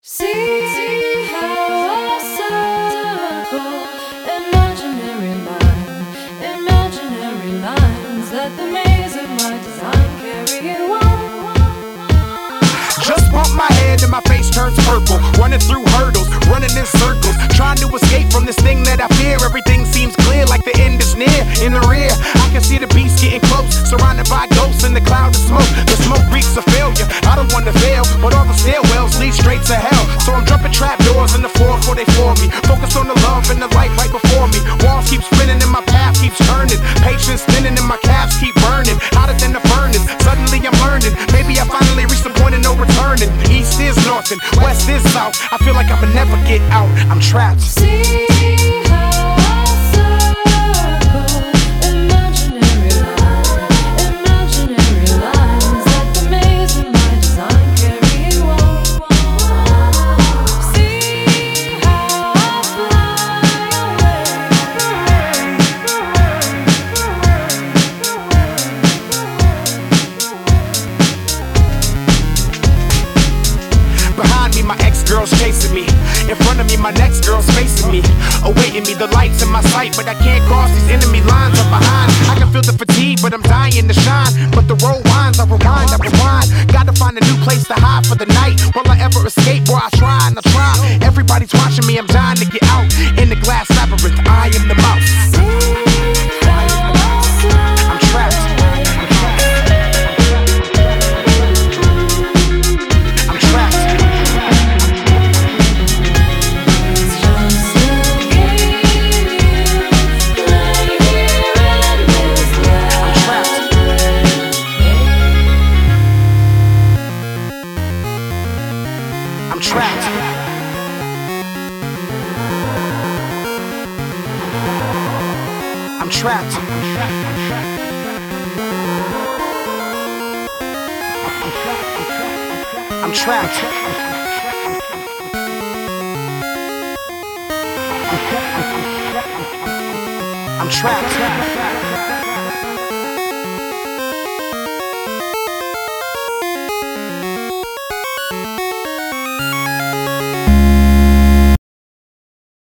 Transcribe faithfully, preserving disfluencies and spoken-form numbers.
See how I circle imaginary line, imaginary lines. Let the maze of my design carry you on. Just bump my head and my face turns purple. Running through hurdles, running in circles, trying to escape from this thing that I fear. Everything seems clear, like the end is near. In the rear, I can see the beast getting close, surrounded by ghosts in the cloud of smoke. The smoke reeks of failure. I don't want to fail, but all the stairwells lead straight to hell. So I'm jumping trapdoors in the floor before they floor me. Focus on the love and the light right before me. Walls keep spinning and my path keeps turning. Patience thinning and my calves keep burning. Hotter than the furnace, suddenly I'm learning. Maybe I finally reached the point of no returning. East is north and west is south. I feel like I'ma never get out. I'm trapped. See how I circle imaginary lines, imaginary lines. Let the maze of my design carry you on. See how I fly Behind me, my ex-girl's chasing me. In front of me, my next girl's facing me. Awaiting me, the lights in my sight, but I can't cross these enemy lines up behind. I can feel the fatigue, but I'm dying to shine. But the road winds, I rewind, I rewind. Gotta find a new place to hide for the night. Will I ever escape? Boy, I try and I try. Everybody's watching me, I'm dying to get out. In the glass labyrinth, I am the mouse. I'm trapped. I'm trapped. I'm trapped. I'm trapped. I'm trapped. I'm trapped.